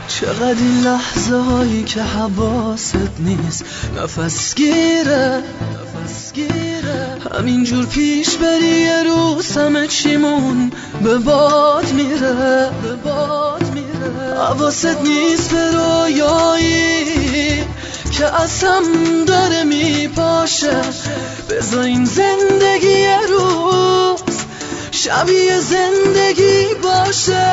چقدر این لحظه هایی که حواست نیست نفس گیره همینجور پیش بری یه روز همه چیمون به باد میره حواست نیست به رویایی که از هم داره میپاشه بذار این زندگی یه روز شبیه زندگی باشه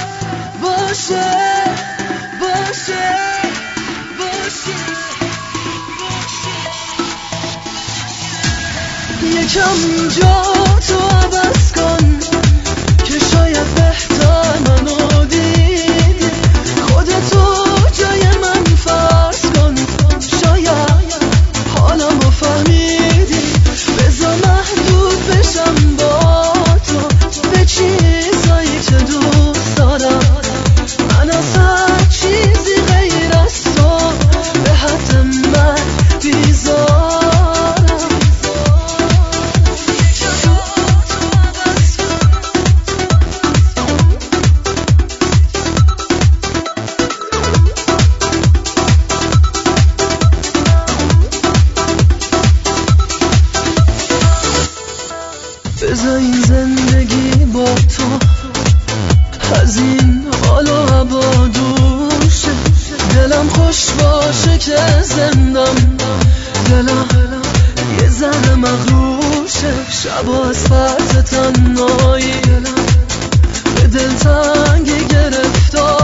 یکم جا تو عوض کن که شاید بهتر منو دیدی خودتو جای من فرض کن شاید حالمو فهمیدی بذار محدود بشم با تو به چیزایی که دوست دارم من از هر چیزی غیر از تو به حد من بیزارم بذار این زندگی با تو از این حال و هوا دور شه دلم خوش باشه که زندم دلم یه ذره مغرور شه شبا از فرط تنهایی به دلتنگی گرفتار